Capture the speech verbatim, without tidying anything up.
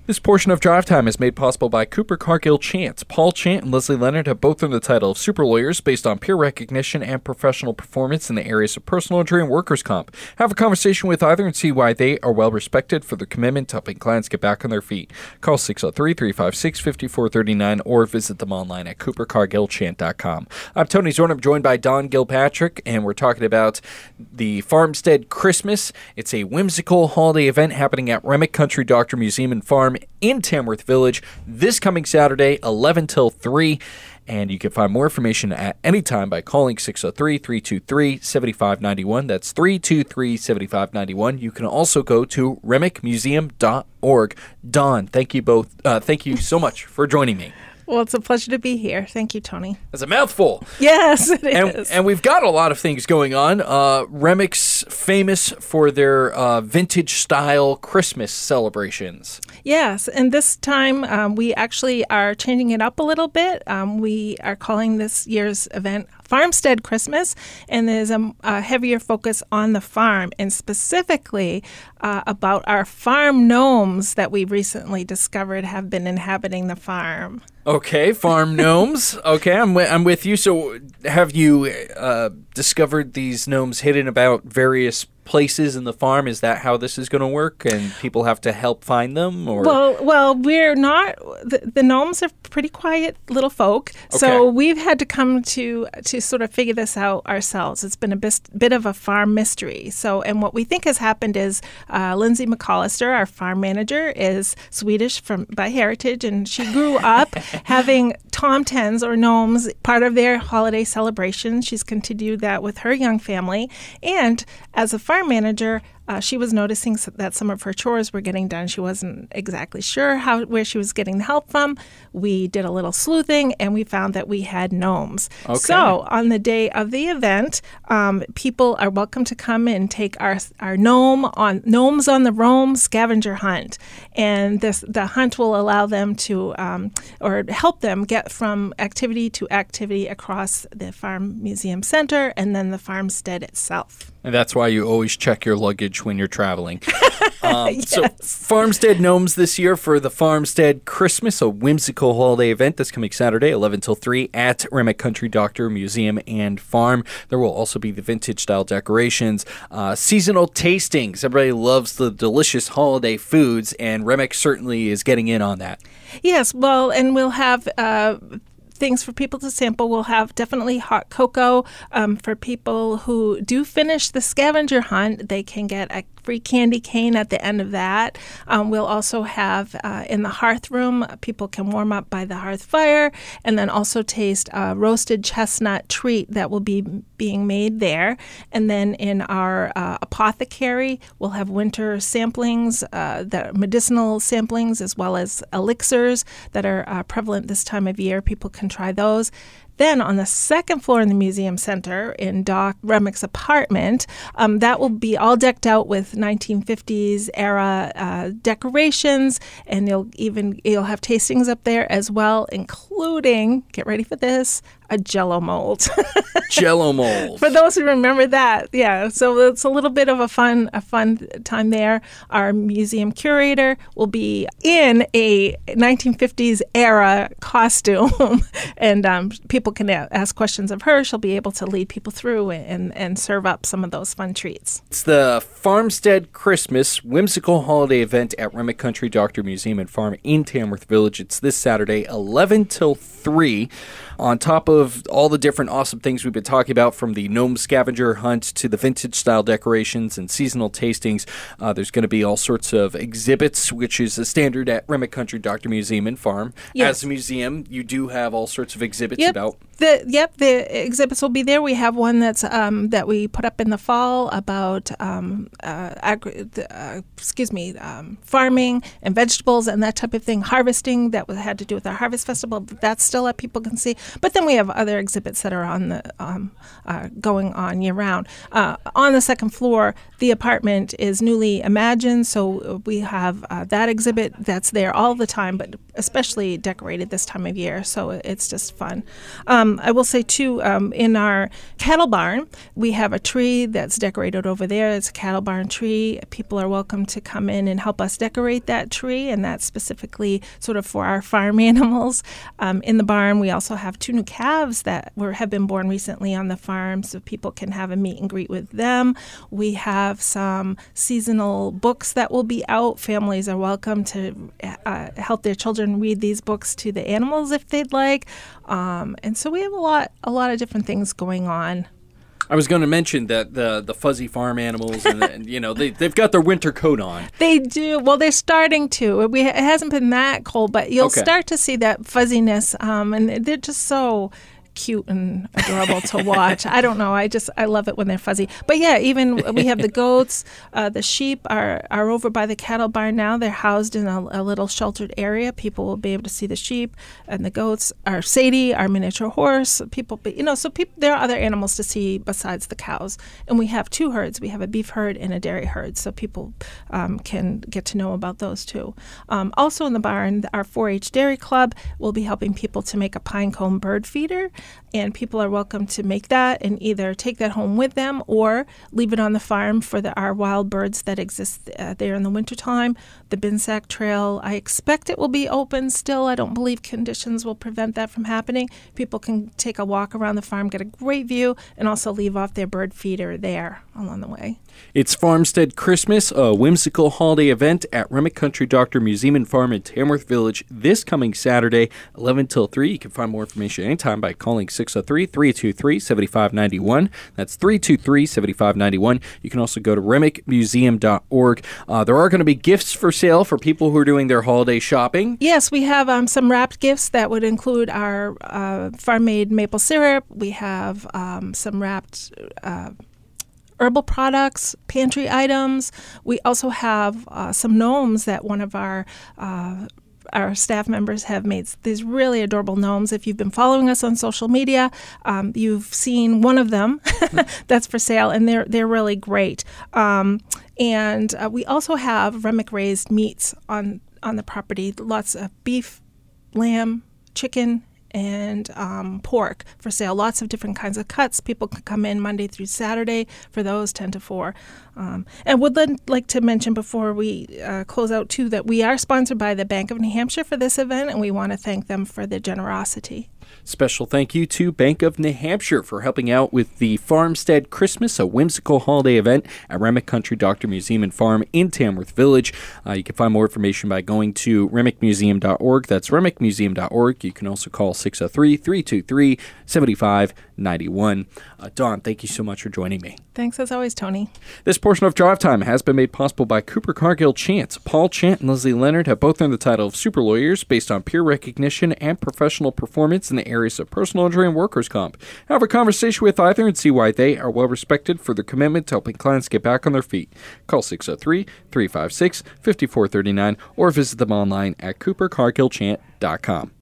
This portion of Drive Time is made possible by Cooper Cargill Chant. Paul Chant and Leslie Leonard have both earned the title of super lawyers based on peer recognition and professional performance in the areas of personal injury and workers' comp. Have a conversation with either and see why they are well respected for their commitment to helping clients get back on their feet. Call six oh three, three five six, five four three nine or visit them online at cooper cargill chant dot com. I'm Tony Zorn. I'm joined by Don Gilpatrick, and we're talking about the Farmstead Christmas. It's a whimsical holiday event happening at Remick Country Doctor Museum and Farm in Tamworth Village this coming Saturday, eleven till three. And you can find more information at any time by calling six oh three, three two three, seven five nine one. That's three two three, seven five nine one. You can also go to remick museum dot org. Don, thank you both. Uh, thank you so much for joining me. Well, it's a pleasure to be here. Thank you, Tony. That's a mouthful. Yes, it and, is. And we've got a lot of things going on. Uh, Remick's famous for their uh, vintage-style Christmas celebrations. Yes, and this time um, we actually are changing it up a little bit. Um, we are calling this year's event Farmstead Christmas, and there's a, a heavier focus on the farm, and specifically uh, about our farm gnomes that we recently discovered have been inhabiting the farm. Okay, farm gnomes. Okay, I'm wi- I'm with you. So, have you uh, discovered these gnomes hidden about various places in the farm? Is that how this is going to work? And people have to help find them? Or well, well, we're not. The, the gnomes are pretty quiet little folk, okay. So we've had to come to to sort of figure this out ourselves. It's been a bis- bit of a farm mystery. So, and what we think has happened is uh, Lindsay McAllister, our farm manager, is Swedish from by heritage, and she grew up having tomtens or gnomes part of their holiday celebration. She's continued that with her young family, and as a farm manager, uh, she was noticing that some of her chores were getting done. She wasn't exactly sure how where she was getting the help from. We did a little sleuthing, and we found that we had gnomes. Okay. So on the day of the event, um, people are welcome to come and take our our gnome on gnomes on the roam scavenger hunt, and this the hunt will allow them to um, or help them get from activity to activity across the Farm Museum Center and then the farmstead itself. And that's why you always check your luggage when you're traveling. Um, yes. So, Farmstead Gnomes this year for the Farmstead Christmas, a whimsical holiday event that's coming Saturday, eleven till three at Remick Country Doctor Museum and Farm. There will also be the vintage-style decorations, uh, seasonal tastings. Everybody loves the delicious holiday foods, and Remick certainly is getting in on that. Yes, well, and we'll have Uh, things for people to sample. We'll have definitely hot cocoa um, for people who do finish the scavenger hunt. They can get a free candy cane at the end of that. Um, we'll also have uh, in the hearth room, people can warm up by the hearth fire and then also taste a roasted chestnut treat that will be being made there. And then in our uh, apothecary, we'll have winter samplings, uh, that medicinal samplings, as well as elixirs that are uh, prevalent this time of year. People can try those. Then on the second floor in the museum center in Doc Remick's apartment, um, that will be all decked out with nineteen fifties era uh, decorations, and you'll even you'll have tastings up there as well, including, get ready for this, a Jell-O mold. Jell-O mold. For those who remember that, yeah. So it's a little bit of a fun a fun time there. Our museum curator will be in a nineteen fifties era costume, and um, people can ask questions of her. She'll be able to lead people through and, and serve up some of those fun treats. It's the Farmstead Christmas whimsical holiday event at Remick Country Doctor Museum and Farm in Tamworth Village. It's this Saturday, eleven till three. On top of all the different awesome things we've been talking about, from the gnome scavenger hunt to the vintage-style decorations and seasonal tastings, uh, there's going to be all sorts of exhibits, which is a standard at Remick Country Doctor Museum and Farm. Yes. As a museum, you do have all sorts of exhibits Yep. about... The, yep, the exhibits will be there. We have one that's um, that we put up in the fall about um, uh, agri- uh, excuse me, um, farming and vegetables and that type of thing, harvesting that had to do with our harvest festival. That's still up, people can see. But then we have have other exhibits that are on the um, uh, going on year round. Uh, on the second floor, the apartment is newly imagined, so we have uh, that exhibit that's there all the time, but especially decorated this time of year, so it's just fun. Um, I will say, too, um, in our cattle barn, we have a tree that's decorated over there. It's a cattle barn tree. People are welcome to come in and help us decorate that tree, and that's specifically sort of for our farm animals. Um, in the barn, we also have two new calves that were have been born recently on the farm, so people can have a meet and greet with them. We have some seasonal books that will be out. Families are welcome to uh, help their children read these books to the animals if they'd like. Um, and so we have a lot, a lot of different things going on. I was going to mention that the the fuzzy farm animals, and, and you know, they they've got their winter coat on. They do. Well, they're starting to. We it hasn't been that cold, but you'll Okay. start to see that fuzziness, um, and they're just so cute and adorable to watch. I don't know. I just I love it when they're fuzzy. But yeah, even we have the goats. Uh, the sheep are are over by the cattle barn now. They're housed in a, a little sheltered area. People will be able to see the sheep and the goats. Our Sadie, our miniature horse. People, you know, so people, there are other animals to see besides the cows. And we have two herds. We have a beef herd and a dairy herd, so people um, can get to know about those too. Um, also in the barn, our four H Dairy Club will be helping people to make a pine cone bird feeder. And people are welcome to make that and either take that home with them or leave it on the farm for the, our wild birds that exist uh, there in the wintertime. The Binsack Trail, I expect it will be open still. I don't believe conditions will prevent that from happening. People can take a walk around the farm, get a great view, and also leave off their bird feeder there along the way. It's Farmstead Christmas, a whimsical holiday event at Remick Country Doctor Museum and Farm in Tamworth Village this coming Saturday, eleven till three. You can find more information anytime by calling six oh three, three two three, seven five nine one. That's three two three, seven five nine one. You can also go to remick museum dot org. Uh, there are going to be gifts for sale for people who are doing their holiday shopping. Yes, we have um, some wrapped gifts that would include our uh, farm-made maple syrup. We have um, some wrapped uh, herbal products, pantry items. We also have uh, some gnomes that one of our uh, our staff members have made these really adorable gnomes. If you've been following us on social media, um, you've seen one of them that's for sale, and they're they're really great. Um, and uh, we also have Remick raised meats on on the property. Lots of beef, lamb, chicken, and um, pork for sale. Lots of different kinds of cuts. People can come in Monday through Saturday for those ten to four. Um, and would then like to mention before we uh, close out, too, that we are sponsored by the Bank of New Hampshire for this event, and we want to thank them for their generosity. Special thank you to Bank of New Hampshire for helping out with the Farmstead Christmas, a whimsical holiday event at Remick Country Doctor Museum and Farm in Tamworth Village. Uh, you can find more information by going to remick museum dot org. That's remick museum dot org. You can also call six oh three, three two three, seven five nine one. Uh, Dawn, thank you so much for joining me. Thanks as always, Tony. This portion of Drive Time has been made possible by Cooper Cargill Chance. Paul Chant and Leslie Leonard have both earned the title of super lawyers based on peer recognition and professional performance in the areas of personal injury and workers' comp. Have a conversation with either and see why they are well respected for their commitment to helping clients get back on their feet. Call six oh three, three five six, five four three nine or visit them online at cooper cargill chant dot com.